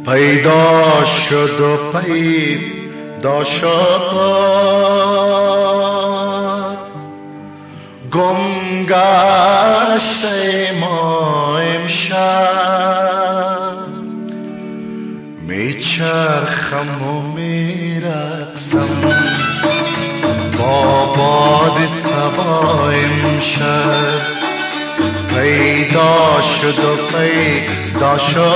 پیدا شد و پیدا شد، گم گشت ما امشب. میچرخم و میرقصم با باد صبا امشب. پیدا شد و پیدا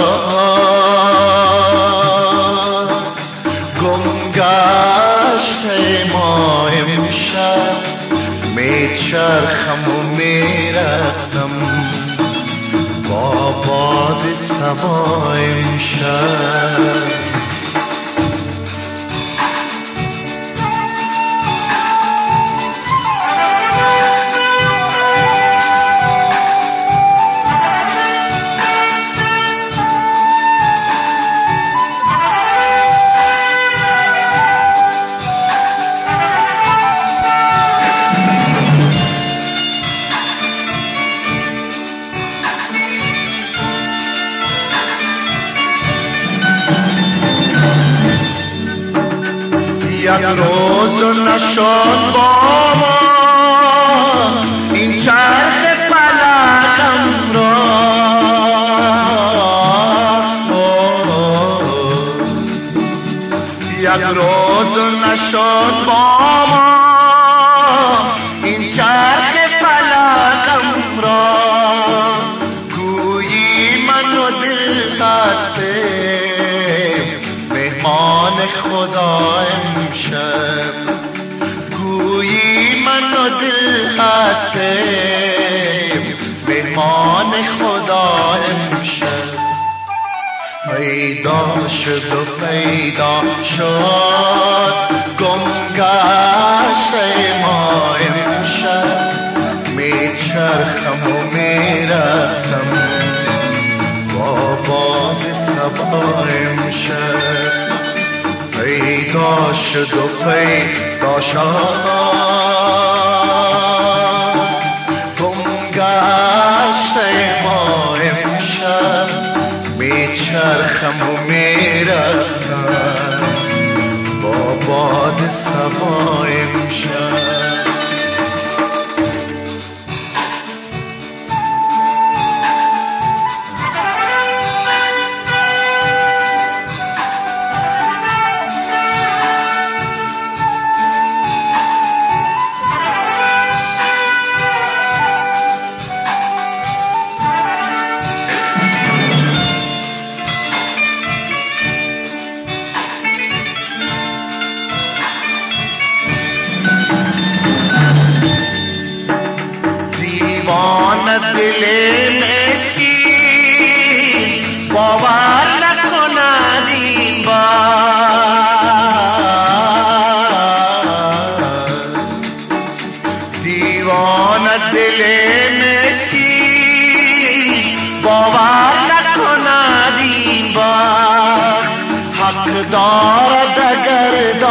شد، گم گشت ما امشب. میچرخم و میرقصم با باد صبا امشب. یک روز نشد با ما این چرخ فلکم را. یک روز نشد با ما این چرخ فلکم را. گویی من و دل خسته مهمان خدا امشب. گویی من و دل هستیم مهمان خدا امشب. پیدا شد و پیدا شد، گم گشت ما امشب. میچرخم و میرقصم با باد صبا امشب. پیدا شد و پیدا شد، گم گشت ما امشب. میچرخم و میرقصم با باد صبا امشب. دل مسکین باور نکند این بار. دیوانه دل مسکین باور نکند این بار. حق دارد اگر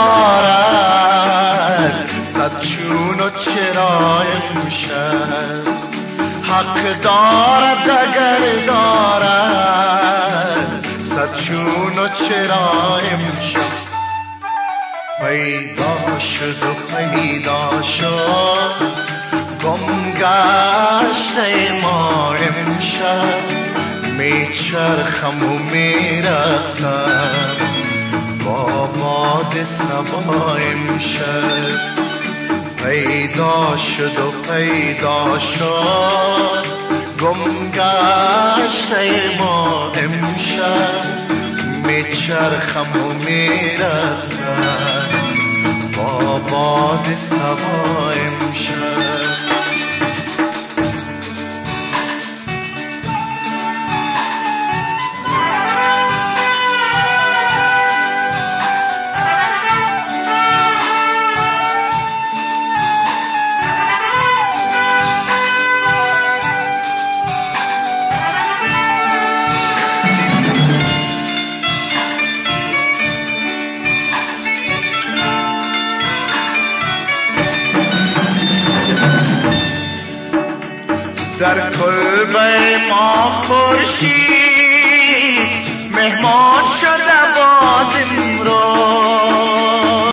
دارد صد چون و چرا امشب. حق دارد اگر دارد صد چون و چرا امشب. پیدا شد و پیدا شد، گم گشت ما امشب. میچرخم و میرقصم با باد صبا امشب. پیدا شد و پیدا شد، گم گشت ما امشب. میچرخم و میرقصم با باد صبا امشب. در کلبه ما خورشید مهمان